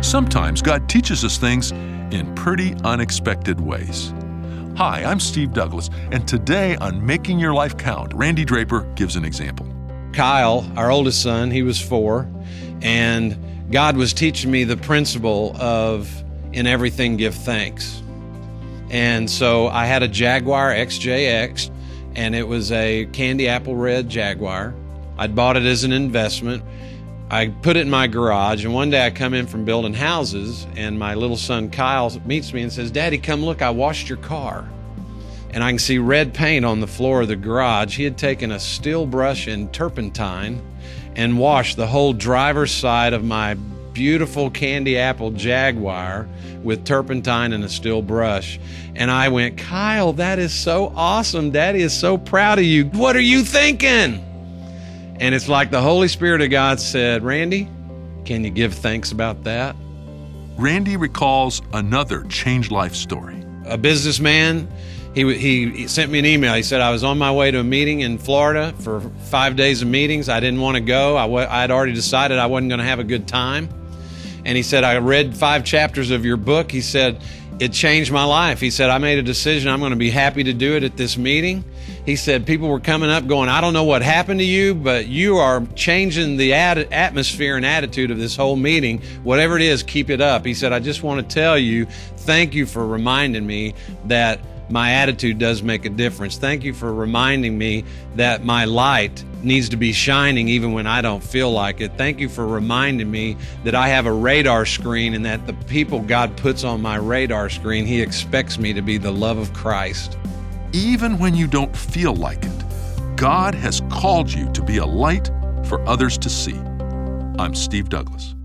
Sometimes God teaches us things in pretty unexpected ways. Hi, I'm Steve Douglas, and today on Making Your Life Count, Randy Draper gives an example. Kyle, our oldest son, he was 4, and God was teaching me the principle of in everything give thanks. And so I had a Jaguar XJX, and it was a candy apple red Jaguar. I'd bought it as an investment. I put it in my garage, and one day I come in from building houses, and my little son Kyle meets me and says, "Daddy, come look, I washed your car." And I can see red paint on the floor of the garage. He had taken a steel brush and turpentine and washed the whole driver's side of my beautiful candy apple Jaguar with turpentine and a steel brush. And I went, "Kyle, that is so awesome. Daddy is so proud of you. What are you thinking?" And it's like the Holy Spirit of God said, "Randy, can you give thanks about that?" Randy recalls another changed life story. A businessman, he sent me an email. He said, "I was on my way to a meeting in Florida for 5 days of meetings. I didn't want to go. I had already decided I wasn't going to have a good time." And he said, "I read 5 chapters of your book." He said, "It changed my life." He said, "I made a decision. I'm going to be happy to do it at this meeting." He said, "People were coming up going, I don't know what happened to you, but you are changing the atmosphere and attitude of this whole meeting. Whatever it is, keep it up." He said, "I just want to tell you, thank you for reminding me that my attitude does make a difference. Thank you for reminding me that my light needs to be shining even when I don't feel like it. Thank you for reminding me that I have a radar screen and that the people God puts on my radar screen, He expects me to be the love of Christ." Even when you don't feel like it, God has called you to be a light for others to see. I'm Steve Douglas.